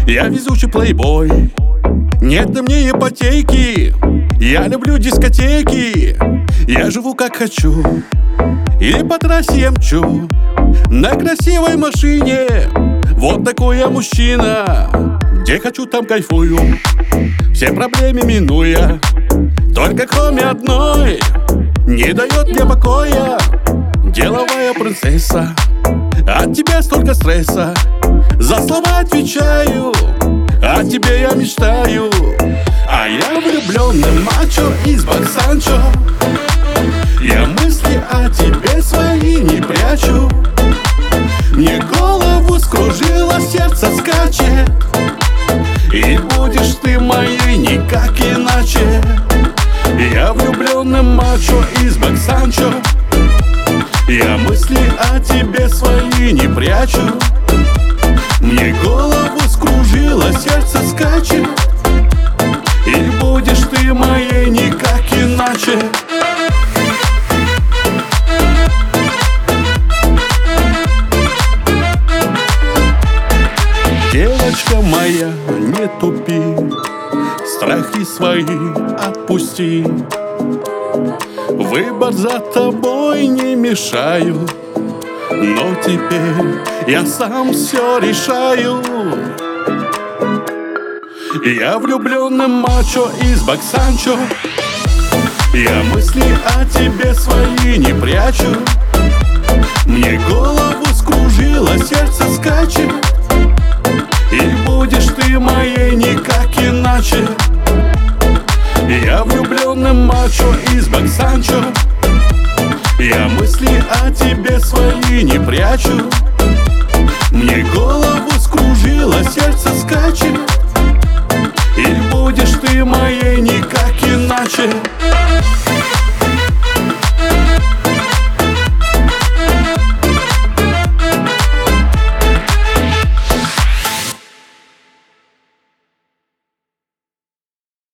Я везучий плейбой, нет на мне ипотеки. Я люблю дискотеки, я живу как хочу. И по трассе я мчу на красивой машине. Вот такой я мужчина, где хочу, там кайфую, все проблемы минуя. Только кроме одной не дает мне покоя. Деловая принцесса, от тебя столько стресса. За слова отвечаю, о тебе я мечтаю. А я влюбленный мачо из Баксанчо. Я мысли о тебе свои не прячу. Мне голову скружило, сердце скачет. И будешь ты моей никак иначе. Я влюбленный мачо из Баксанчо. Я мысли о тебе свои не прячу. Мне голову скружило, сердце скачет. И будешь ты моей никак иначе. Девочка моя, не тупи, страхи свои отпусти. Выбор за тобой не мешаю, но теперь я сам все решаю. Я влюбленный мачо из Баксанчо. Я мысли о тебе свои не прячу. Мне голову скружило, сердце скачет. И будешь ты моей никак иначе. Я влюбленный мачо из Баксанчо. Я мысли о тебе свои не прячу. Мне голову скружило, сердце скачет. И будешь ты моей никак иначе.